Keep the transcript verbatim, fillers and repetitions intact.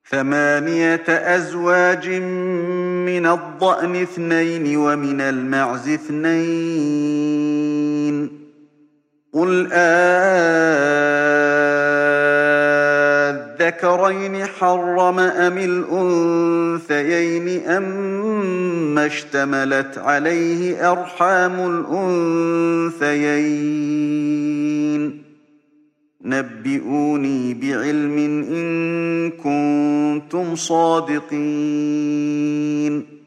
ثمانية أزواج من الضأن اثنين ومن المعز اثنين قل آذكرين حرم أم الأنثيين أما اشتملت عليه أرحام الأنثيين نبئوني بعلم إن كنتم صادقين